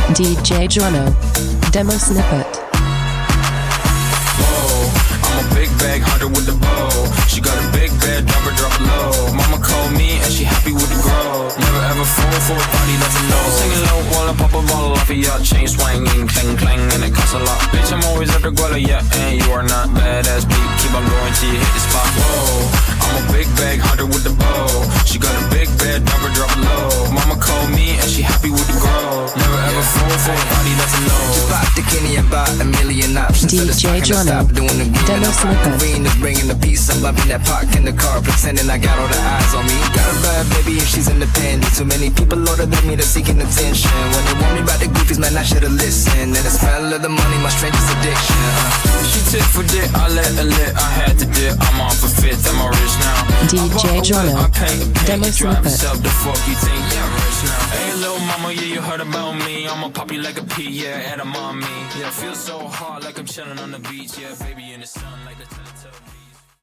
DJ Jono. Demo snippet. I'm a big bag hunter with the bow. She got a big bed, drop low. Mama called me and she happy with the grow. Never ever fall for a party that's a no. Singing low while I pop a bottle off of your chain swinging, clang clang, and it costs a lot. Bitch, I'm always at the guala, yeah, and you are not badass beat. Keep on going till you hit the spot. Whoa, I'm a big bag hunter with the bow. She got a big bed, drop low. Mama called me and she happy with the grow. Never ever fall for a party that's a no. Just bought the Kenny and bought a million options. DJ Jono. Demo snippet. Is bringing the peace. I'm loving that park in the car, pretending I got all the eyes on me. Got a bad baby and she's independent. Too many people older than me that's seeking attention. When they want me about the goofies, man, I should've listened. And the smell of the money, my strangest addiction. She took for dick, I let her lit. I had to dip, I'm on for fifth, I'm all rich now. DJ Jono. Demo snippet. The fuck you think, yeah, I'm rich now. Hey, little mama, yeah, you heard about me. I'ma pop you like a pea, yeah, and I'm on me. Yeah, feel so hot like I'm chilling on the beach. Yeah, baby in the sun like the Teletubbies.